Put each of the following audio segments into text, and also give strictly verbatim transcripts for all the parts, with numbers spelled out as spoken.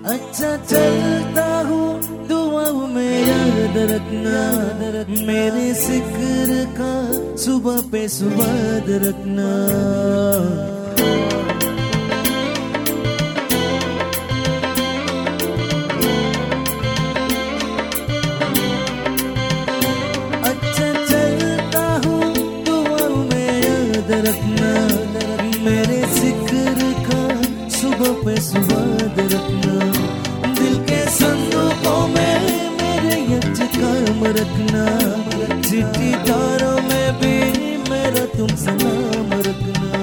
अच्छा चलता हूँ दुआओं में याद रखना, मेरे जिक्र का सुबह पे सुबह रखना। अच्छा चलता हूँ दुआओं में याद रखना, मेरे जिक्र का सुबह पे सुबह रखना। दिल के संदूकों में मेरे यच काम रखना, चिट्ठी तारों में भी मेरा तुम सलाम रखना।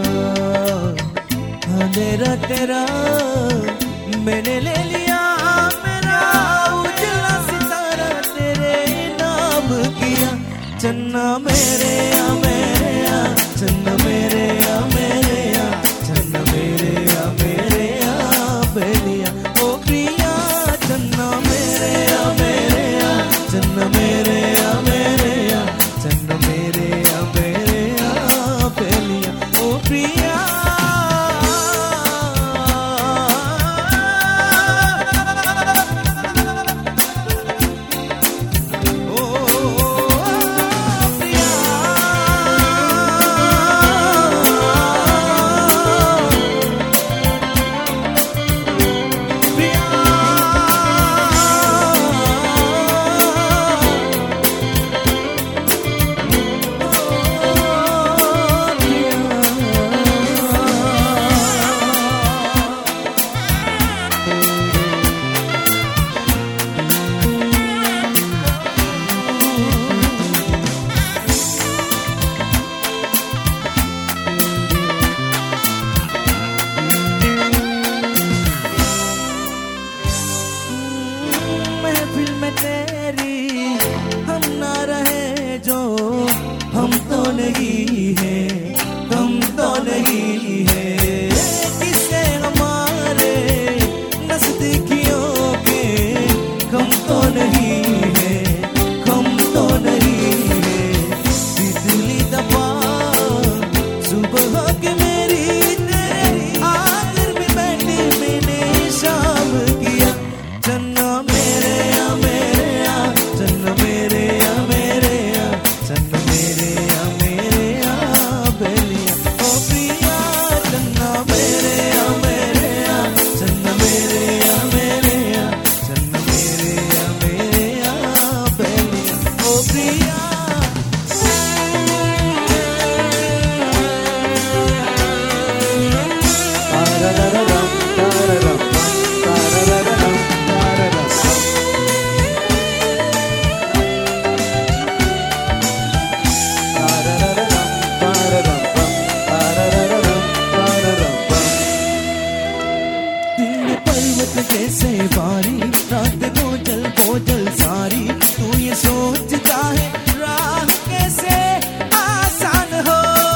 अंधेरा तेरा मैंने ले लिया, मेरा उजला सितारा तेरे नाम किया। चन्ना मेरे या मेरे या, चन्ना मेरे या मेरे या, चन्ना मेरे या मेरे या बेलिया। ओ प्रिया चन्ना मेरे या मेरे या, चन्ना मेरे या मेरे या, चन्ना मेरे या मेरे या बेलिया। ओ प्रिया हम तो नहीं है, हम तो नहीं है। किसे हमारे नजदीकियों के हम तो नहीं है, हम तो नहीं है। तितली दफा सुबह के मेरी तेरी आखिर में बैठे मैंने शाम किया। चन्ना मेरे या मेरे या, चन्ना मेरे या मेरे या, चन्ना मेरे या मेरे या बेलिया। ओ प्रिया चन्ना मेरे या मेरे या, चन्ना मेरे या मेरे या, चन्ना मेरे या मेरे या बेलिया। ओ प्रिया कैसे बारी रात बोझल बोझल सारी, तू ये सोचता है राह कैसे आसान हो।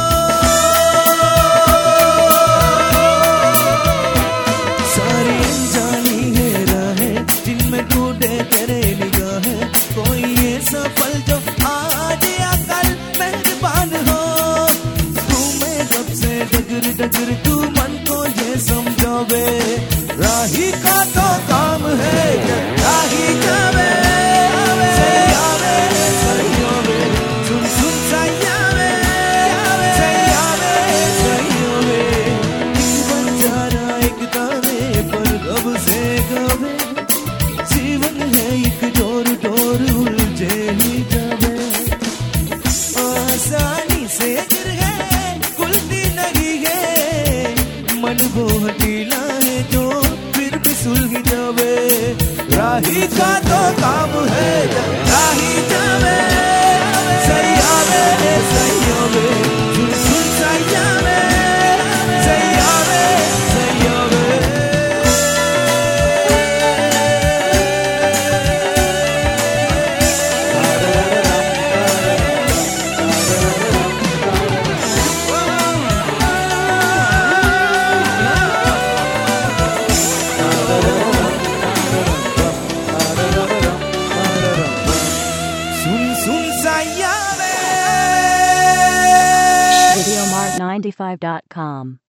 सारी अनजानी है राहें जिनमें ढूंढे तेरे निगाहें, कोई ये सफल जो आज या कल मेहरबान हो। तू मैं जब से डगर डगर तू मन को ये समझावे, राही का तो काम है राही जावे। सैयावे सैयावे सुन सुन सैयावे, सैयावे सैयावे। जीवन जा रहा एक तारे पर कब से कबे, जीवन है एक डोर डोर उलझे ही जावे। आसानी से गिर है खुलती नहीं है, मन वो हटीला है जो सुलझ जावे। राही का तो काम है राही जावे, सैयावे सैयावे सुन सुन सैयावे, सैयावे सैयावे। Videomart ninety-five dot com